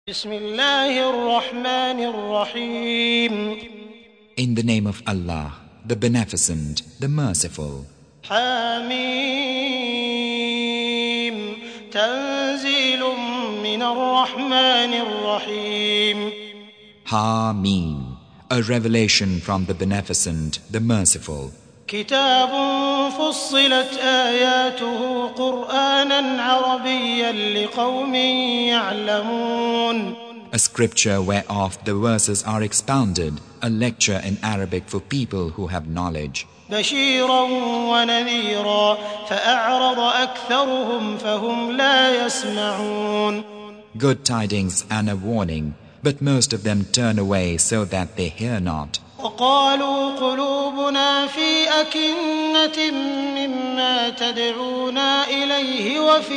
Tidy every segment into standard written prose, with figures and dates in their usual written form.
بسم الله الرحمن الرحيم In the name of Allah, the Beneficent, the Merciful. حميم تنزيل من الرحمن الرحيم Hameen, a revelation from the Beneficent, the Merciful. كتاب فصلت آياته قرآنا عربيا لقوم يعلمون A scripture whereof the verses are expounded, a lecture in Arabic for people who have knowledge. بشيرا ونذيرا فأعرض أكثرهم فهم لا يسمعون Good tidings and a warning, but most of them turn away so that they hear not. وقالوا قلوبنا في أكنة مما تدعونا إليه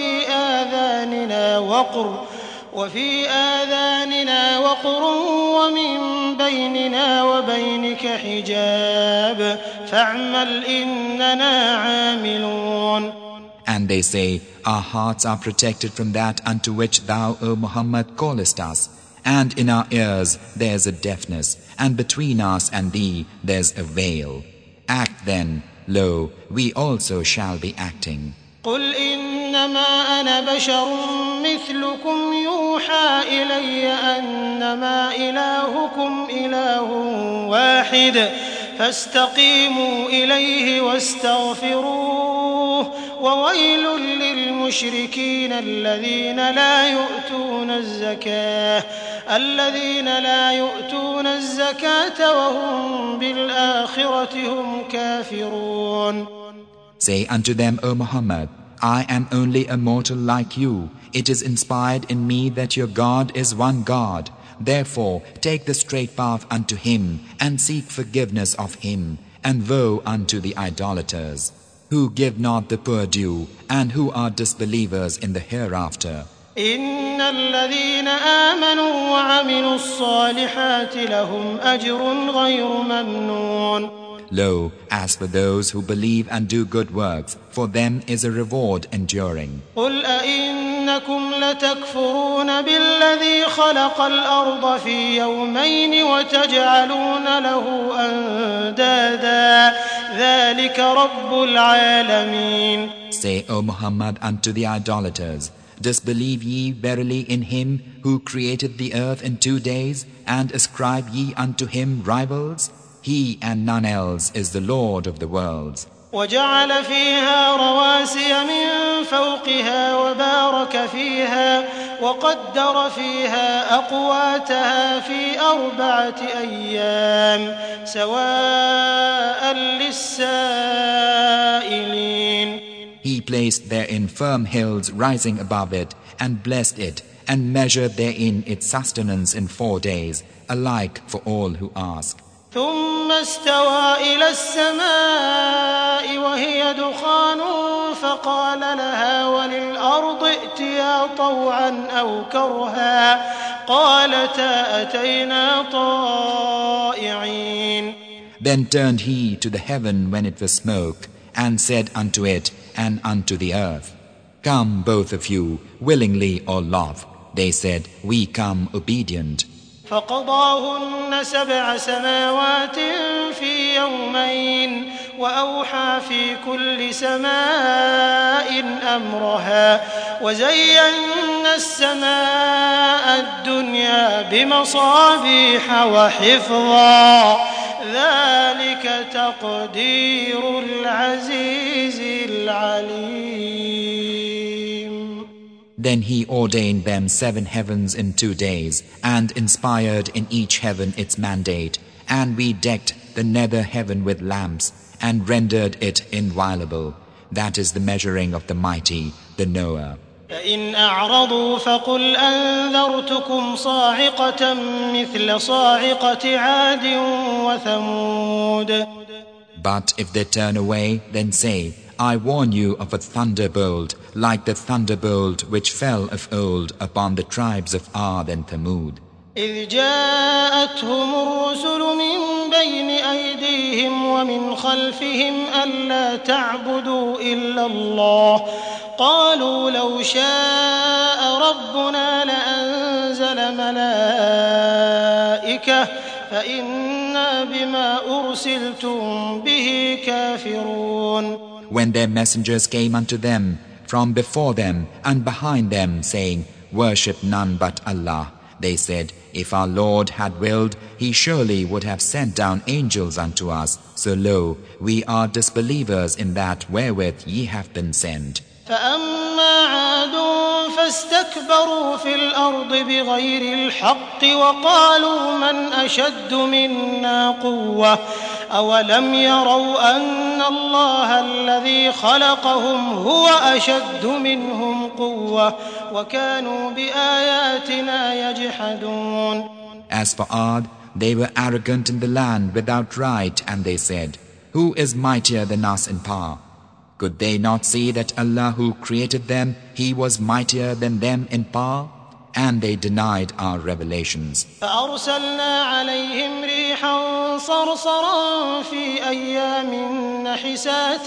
وفي آذاننا وقر ومن بيننا وبينك حجاب فاعمل إننا عاملون. And they say, our hearts are protected from that unto which thou, O Muhammad, callest us. And in our ears there's a deafness, and between us and thee there's a veil. Act then, lo, we also shall be acting. قل إنما أنا بشر مثلكم يوحى إلي أنما إلهكم إله واحد فاستقيموا إليه واستغفروه وويل للمشركين الذين لا يؤتون الزكاة وهم بالآخرة هم كافرون. Say unto them, O Muhammad, I am only a mortal like you. It is inspired in me that your God is one God. Therefore, take the straight path unto Him, and seek forgiveness of Him, and woe unto the idolaters, who give not the poor due, and who are disbelievers in the hereafter. إن الذين آمنوا وعملوا الصالحات لهم أجر غير ممنون. Lo, as for those who believe and do good works, for them is a reward enduring. قل أئنكم لتكفرون بالذي خلق الأرض في يومين وتجعلون له أندادا ذلك رب العالمين. Say, O Muhammad, unto the idolaters, disbelieve ye verily in Him who created the earth in 2 days, and ascribe ye unto Him rivals? He and none else is the Lord of the worlds. وجعل فيها رواسي من فوقها وبارك فيها وقدر فيها أقواتها في 4 أيام سواء للسائلين. He placed therein firm hills rising above it, and blessed it, and measured therein its sustenance in 4 days, alike for all who ask. ثم استوى إلى السماء وهي دخان فقال لها وللأرض ائتيا طوعا أو كرها قالتا أتينا طائعين. Then turned he to the heaven when it was smoke, and said unto it and unto the earth, Come both of you, willingly or loth. They said, We come obedient. فقضاهن 7 سماوات في يومين وأوحى في كل سماء أمرها وزينا السماء الدنيا بمصابيح وحفظا ذلك تقدير العزيز العليم. Then he ordained them 7 heavens in 2 days, and inspired in each heaven its mandate, and we decked the nether heaven with lamps, and rendered it inviolable. That is the measuring of the mighty, the knower. فإن أعرضوا فقل أنذرتكم صاعقة مثل صاعقة عاد وثمود. But if they turn away, then say, I warn you of a thunderbolt, like the thunderbolt which fell of old upon the tribes of Ad and Thamud. إذ جاءتهم الرسل من بين أيديهم ومن خلفهم ألا تعبدوا إلا الله قالوا لو شاء ربنا لأنزل أنزل ملائكة فإنا بما أرسلتم به كافرون. When their messengers came unto them from before them and behind them, saying, Worship none but Allah, they said, If our Lord had willed, He surely would have sent down angels unto us. So lo, we are disbelievers in that wherewith ye have been sent. فأما عاد فاستكبروا في الأرض بغير الحق وقالوا من أشد منا قوة أولم يروا أن الله الذي خلقهم هو أشد منهم قوة وكانوا بآياتنا يجحدون. As for Ad, they were arrogant in the land without right, and they said, Who is mightier than us in power? Could they not see that Allah who created them, He was mightier than them in power? And they denied our revelations. فأرسلنا عليهم ريحا صرصرا في أيام نحسات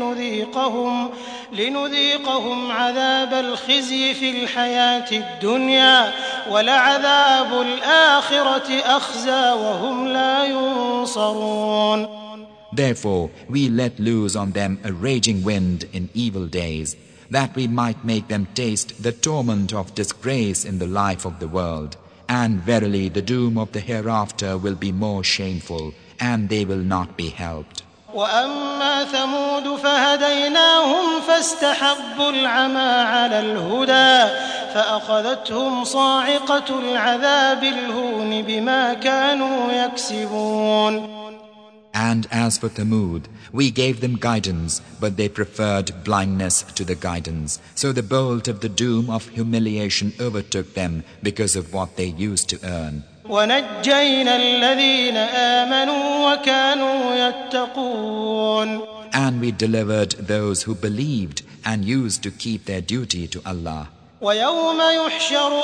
لنذيقهم عذاب الخزي في الحياة الدنيا ولعذاب الآخرة أخزى وهم لا ينصرون. Therefore we let loose on them a raging wind in evil days, that we might make them taste the torment of disgrace in the life of the world. And verily the doom of the hereafter will be more shameful, and they will not be helped. وأما ثمود فهديناهم فاستحبوا العمى على الهدى فأخذتهم صاعقة العذاب الهون بما كانوا يكسبون. And as for Thamud, we gave them guidance, but they preferred blindness to the guidance. So the bolt of the doom of humiliation overtook them because of what they used to earn. وَنَجَّيْنَا الَّذِينَ آمَنُوا وَكَانُوا يَتَّقُونَ. And we delivered those who believed and used to keep their duty to Allah. وَيَوْمَ يُحْشَرُ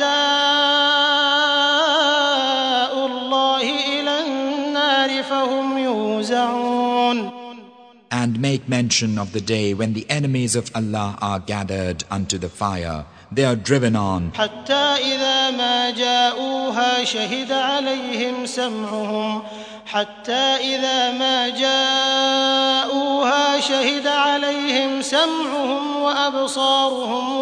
أَعْدَاءُ اللَّهِ إِلَى النَّارِ فَهُمْ يُوزَعُونَ. And make mention of the day when the enemies of Allah are gathered unto the fire. They are driven on. حتى إذا ما جاءوها شهد عليهم سمعهم وأبصارهم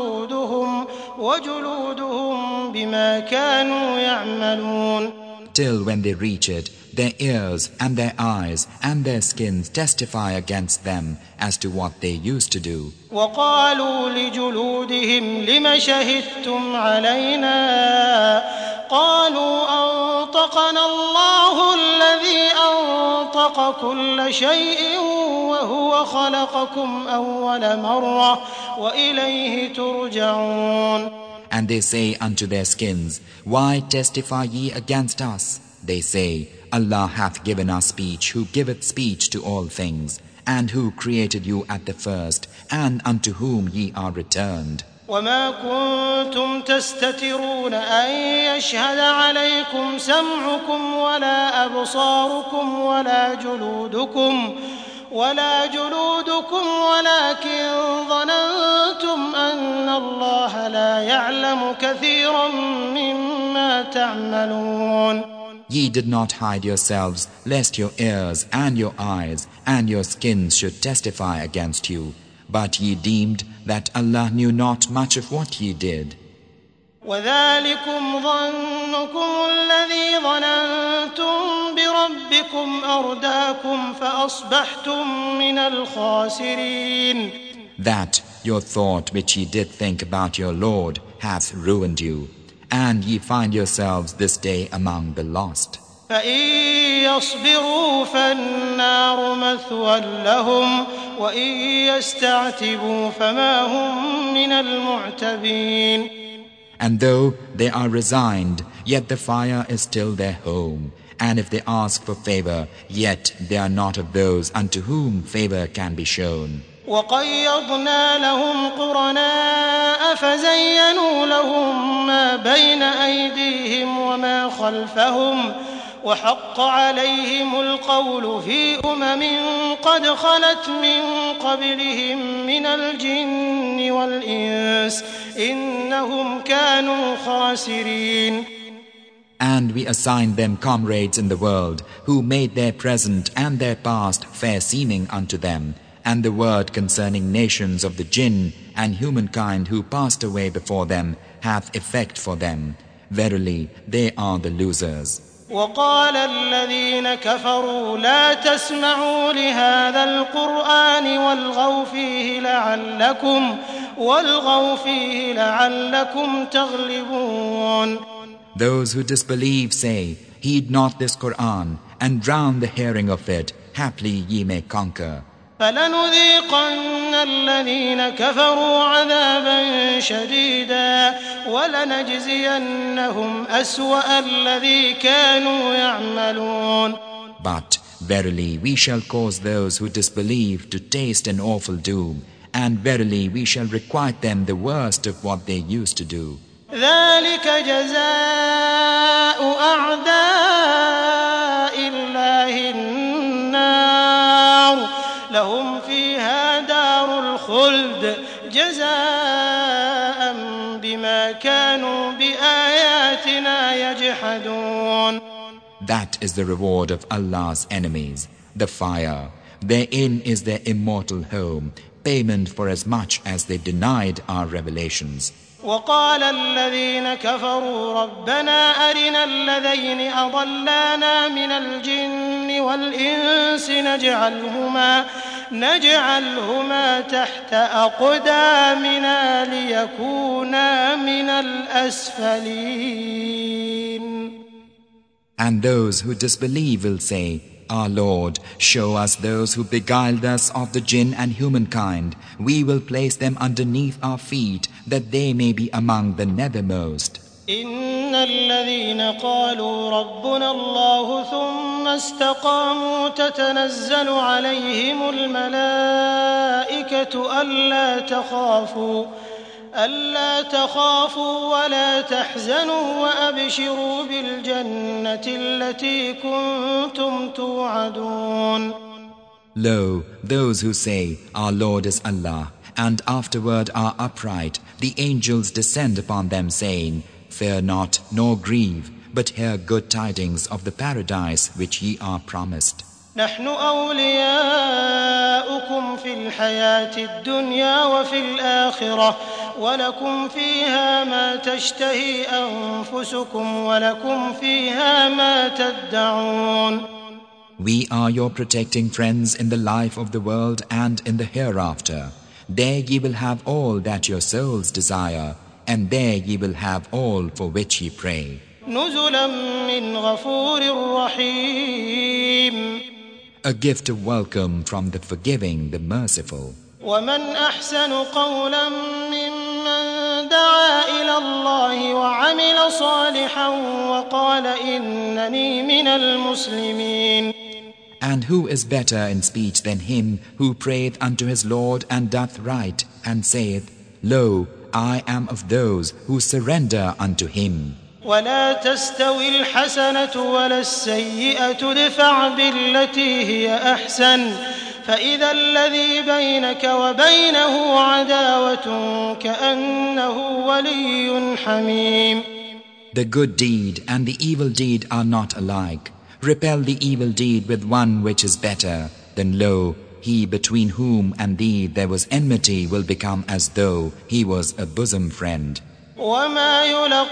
وجلودهم بما كانوا يعملون. Till when they reach it, their ears and their eyes and their skins testify against them as to what they used to do. وقالوا لجلودهم لم شهدتم علينا قالوا أنطقنا الله الذي أنطق كل شيء وهو خلقكم أول مرة وإليه ترجعون. And they say unto their skins, Why testify ye against us? They say, Allah hath given us speech, who giveth speech to all things, and who created you at the first, and unto whom ye are returned. وما كنتم تستترون أن يشهد عليكم سمعكم ولا أبصاركم ولا جلودكم ولكن ظننتم أن الله لا يعلم كثيرا مما تعملون. Ye did not hide yourselves, lest your ears and your eyes and your skins should testify against you. But ye deemed that Allah knew not much of what ye did. وذلكم ظنكم الذي ظننتم بربكم أرداكم فأصبحتم من الخاسرين. That your thought which ye did think about your Lord hath ruined you, and ye find yourselves this day among the lost. فإن يصبروا فالنار مثوى لهم وإن يستعتبوا فما هم من المعتبين. And though they are resigned, yet the fire is still their home. And if they ask for favor, yet they are not of those unto whom favor can be shown. وقيضنا لهم قرناء فزينوا لهم ما بين أيديهم وحق عليهم القول في قد خلت من قبلهم من الجن والإنس إنهم كانوا خاسرين. And we assigned them comrades in the world, who made their present and their past fair seeming unto them, and the word concerning nations of the jinn and humankind who passed away before them hath effect for them. Verily, they are the losers. وقال الذين كفروا لا تسمعوا لهذا القرآن والغوا فيه لعلكم تغلبون. Those who disbelieve say, heed not this Qur'an, and drown the hearing of it, haply ye may conquer. فلنذيقن الذين كفروا عذابا شديدا ولنجزينهم أسوأ الذي كانوا يعملون. But verily we shall cause those who disbelieve to taste an awful doom, and verily we shall requite them the worst of what they used to do. ذلك جزاء أعداء الله النار لهم فيها دار الخلد جزاء بما كانوا بآياتنا يجحدون. That is the reward of Allah's enemies, the fire. Therein is their immortal home, payment for as much as they denied our revelations. وقال الذين كفروا ربنا أرنا الذين أضلانا من الجن والإنس نجعلهما تحت أقدامنا ليكونا من الأسفلين. And those who disbelieve will say, Our Lord, show us those who beguiled us of the jinn and humankind. We will place them underneath our feet, that they may be among the nethermost. إن الذين قالوا ربنا الله ثم استقاموا تتنزل عليهم الملائكة ألا تخافوا ولا تحزنوا وأبشروا بالجنة التي كنتم توعدون. Lo, those who say, Our Lord is Allah, and afterward are upright, the angels descend upon them saying, Fear not, nor grieve, but hear good tidings of the paradise which ye are promised. نحن أولياؤكم في الحياة الدنيا وفي الآخرة ولكم فيها ما تشتهي أنفسكم ولكم فيها ما تدعون. We are your protecting friends in the life of the world and in the hereafter. There ye will have all that your souls desire, and there ye will have all for which ye pray. نزلا من غفور رحيم. A gift of welcome from the forgiving, the merciful. ومن أحسن قولا ممن دعا إلى الله وعمل صالحا وقال إنني من المسلمين. And who is better in speech than him who prayeth unto his Lord and doth right, and saith, Lo, I am of those who surrender unto him. ولا تستوي الحسنة ولا السيئة ادفع بالتي هي أحسن فإذا الذي بينك وبينه عداوة كأنه ولي حميم. The good deed and the evil deed are not alike. Repel the evil deed with one which is better, then lo, he between whom and thee there was enmity will become as though he was a bosom friend. وما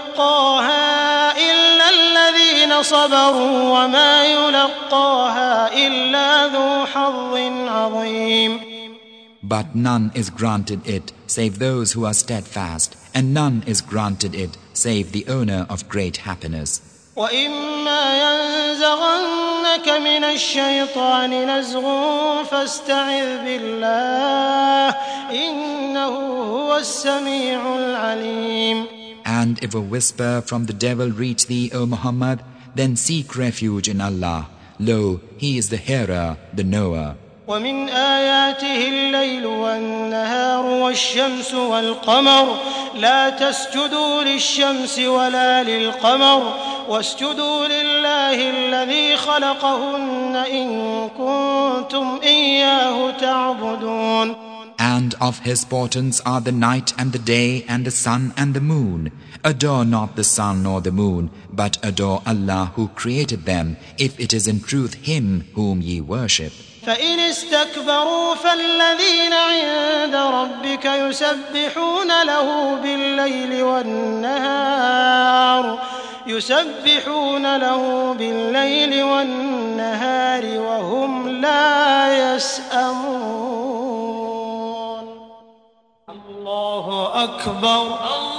يلقاها إلا الذين صبروا وما يلقاها إلا ذو حظ عظيم. But none is granted it save those who are steadfast, and none is granted it save the owner of great happiness. وإما ينزغنك من الشيطان نزغ فاستعذ بالله إنه هو السميع العليم. And if a whisper from the devil reach thee, O Muhammad, then seek refuge in Allah. Lo, he is the hearer, the knower. ومن آياته الليل والنهار والشمس والقمر لا تسجدوا للشمس ولا للقمر واسجدوا لله الذي خلقهن إن كنتم إياه تعبدون. And of his portents are the night and the day and the sun and the moon. Adore not the sun nor the moon, but adore Allah who created them, if it is in truth Him whom ye worship. فإن استكبروا فالذين عند ربك يسبحون له بالليل والنهار وهم لا يسأمون. الله أكبر.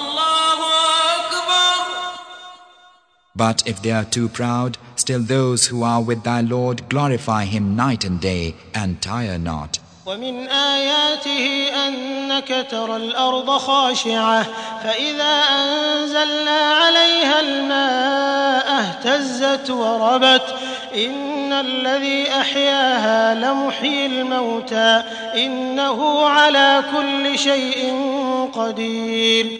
But if they are too proud, still those who are with thy Lord glorify Him night and day and tire not. ومن آياته أنك ترى الأرض خاشعة فإذا أنزلنا عليها الماء اهتزت وربت إن الذي أحياها لمحيي الموتى إنه على كل شيء قدير.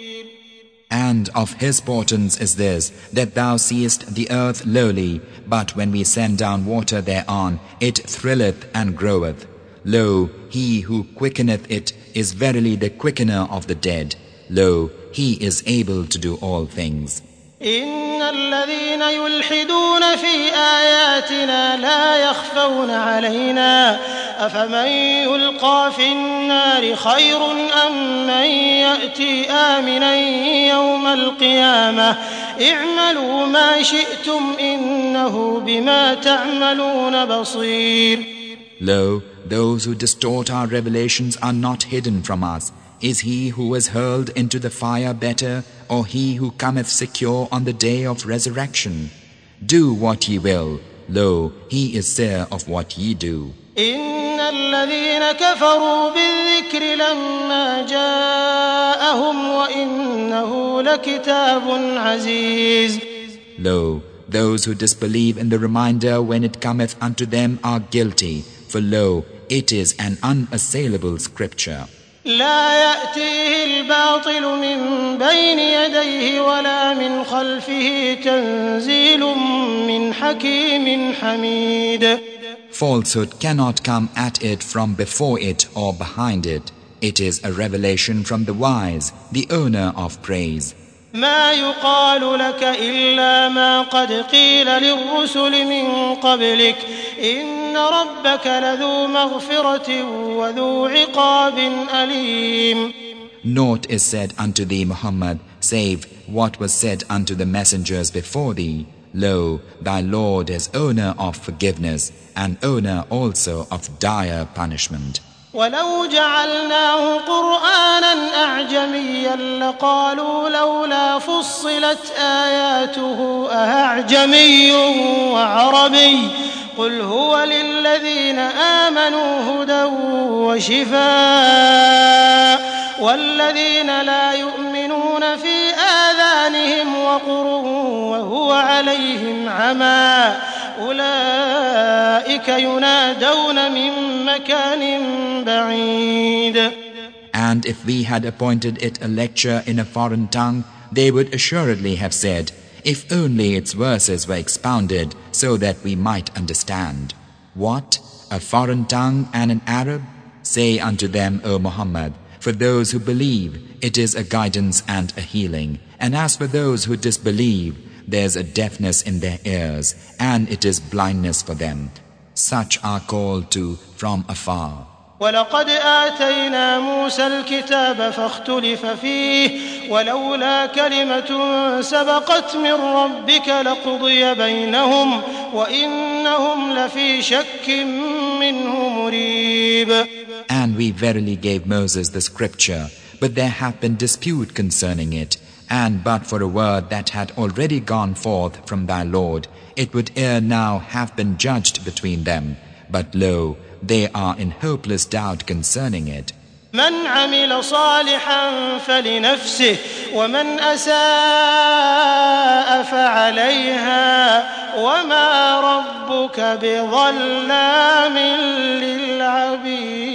And of his portents is this, that thou seest the earth lowly, but when we send down water thereon, it thrilleth and groweth. Lo, he who quickeneth it is verily the quickener of the dead. Lo, he is able to do all things. إن الذين يلحدون في آياتنا لا يخفون علينا أفمن يلقى في النار خير أم من يأتي آمنا يوم القيامة اعملوا ما شئتم إنه بما تعملون بصير. Lo, those who distort our revelations are not hidden from us. Is he who is hurled into the fire better, or he who cometh secure on the day of resurrection? Do what ye will. Lo, he is seer of what ye do. إن الذين كفروا بالذكر لما جاءهم وإنه لكتاب عزيز. Lo, those who disbelieve in the reminder when it cometh unto them are guilty, for lo, it is an unassailable scripture. لا يأتيه الباطل من بين يديه ولا من خلفه تنزيل من حكيم حميد. Falsehood cannot come at it from before it or behind it. It is a revelation from the wise, the owner of praise. ما يقال لك إلا ما قد قيل للرسل من قبلك إن ربك لذو مغفرة وذو عقاب أليم. Naught is said unto thee, Muhammad, save what was said unto the messengers before thee. Lo, thy Lord is owner of forgiveness and owner also of dire punishment. ولو جعلناه قرآنا أعجميا لقالوا لولا فصلت آياته أأعجمي وعربي قل هو للذين آمنوا هدى وشفاء والذين لا يؤمنون في آذانهم وقر وهو عليهم عمى أولئك ينادون من مكان بعيد. And if we had appointed it a lecture in a foreign tongue, they would assuredly have said, if only its verses were expounded so that we might understand. What? A foreign tongue and an Arab? Say unto them, O Muhammad, for those who believe, it is a guidance and a healing. And as for those who disbelieve, there's a deafness in their ears, and it is blindness for them. Such are called to from afar. ولقد آتينا موسى الكتاب فاختلف فيه ولولا كلمة سبقت من ربك لقضي بينهم وإنهم لفي شك منه مريب. And we verily gave Moses the scripture, but there hath been dispute concerning it, and but for a word that had already gone forth from thy Lord, it would ere now have been judged between them. But lo, they are in hopeless doubt concerning it. من عمل صالحا فلنفسه ومن أساء فعليها وما ربك بظلام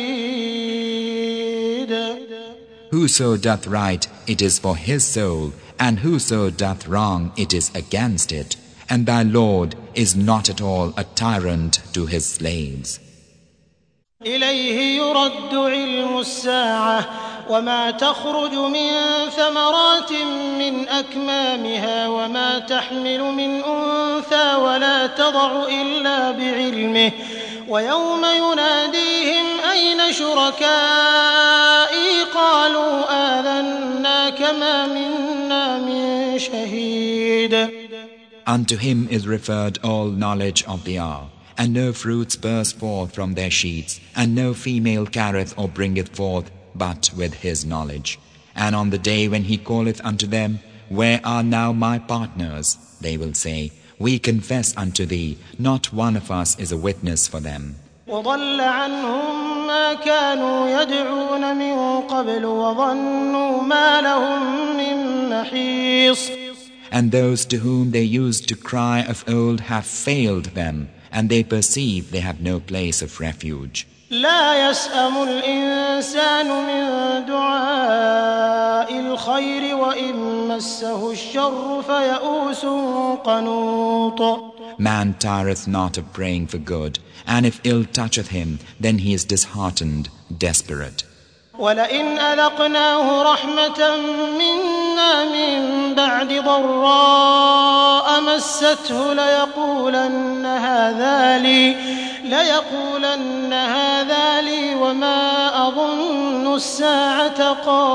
للعبيد. Whoso doth right, it is for his soul, and whoso doth wrong, it is against it, and thy Lord is not at all a tyrant to his slaves. إليه يرد علم الساعة وما تخرج من ثمرات من أكمامها وما تحمل من أنثى ولا تضع إلا بعلمه ويوم يناديهم أين شركائي قالوا آذناك ما منا من شهيد. Unto him is referred all knowledge of the hour, and no fruits burst forth from their sheets, and no female carrieth or bringeth forth but with his knowledge. And on the day when he calleth unto them, Where are now my partners? They will say, We confess unto thee, not one of us is a witness for them. وضل عنهم ما كانوا يدعون من قبل وظنوا ما لهم من محيص. And those to whom they used to cry of old have failed them, and they perceive they have no place of refuge. لا يسأم الإنسان من دعاء الخير وإن مسه الشر فيئوس قنوط. Man tireth not of praying for good, and if ill toucheth him, then he is disheartened, desperate. ولئن أذقناه رحمة منا من بعد ضراء مسته ليقولن هذا لي وما أظن الساعة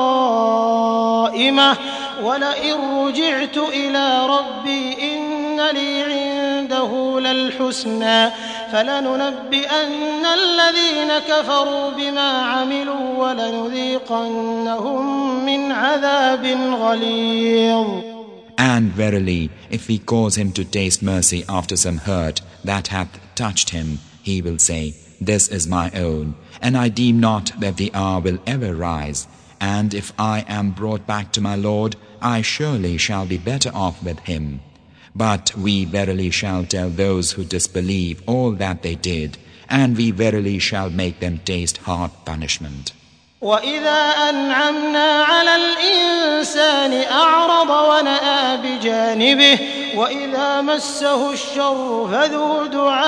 قائمة ولئن رجعت إلى ربي إن لي عنده للحسنى فلننبئن الذين كفروا بما عملوا ولنذيقنهم من عذاب غليظ. And verily, if we cause him to taste mercy after some hurt that hath touched him, he will say, This is my own, and I deem not that the hour will ever rise. And if I am brought back to my Lord, I surely shall be better off with him. But we verily shall tell those who disbelieve all that they did, and we verily shall make them taste hard punishment. وَإِذَا أَنْعَمْنَا عَلَى الْإِنسَانِ أَعْرَضَ وَنَأَىٰ بِجَانِبِهِ وَإِذَا مَسَّهُ الشَّرُّ فَذُو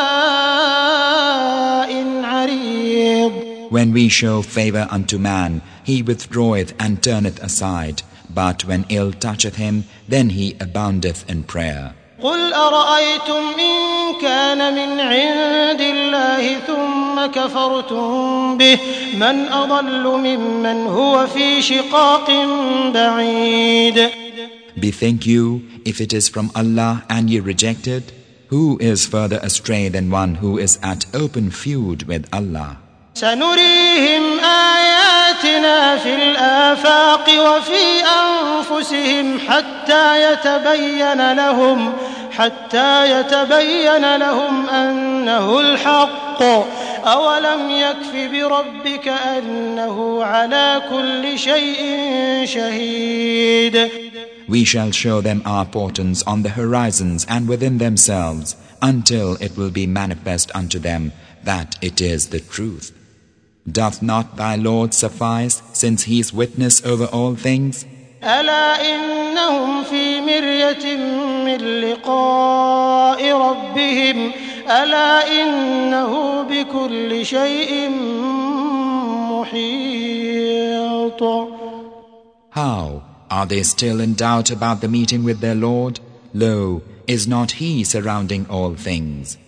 دُعَاءٍ عَرِيضٍ. When we show favor unto man, he withdraweth and turneth aside, but when ill toucheth him, then he aboundeth in prayer. قُلْ أَرَأَيْتُمْ إِنْ كَانَ مِنْ عِنْدِ اللَّهِ ثُمَّ كَفَرْتُمْ بِهِ مَنْ أَضَلُّ مِمَّنْ هُوَ فِي شِقَاقٍ بَعِيدٍ. Bethink you, if it is from Allah and ye reject it, who is further astray than one who is at open feud with Allah? سنريهم آياتنا في الآفاق وفي أنفسهم حتى يتبين لهم أنه الحق أولم يكف بربك أنه على كل شيء شهيد. We shall show them our portents on the horizons and within themselves until it will be manifest unto them that it is the truth. Doth not thy Lord suffice, since he is witness over all things? ألا إنهم في مرية من لقاء ربهم ألا إنه بكل شيء محيط. How? Are they still in doubt about the meeting with their Lord? Lo, is not he surrounding all things?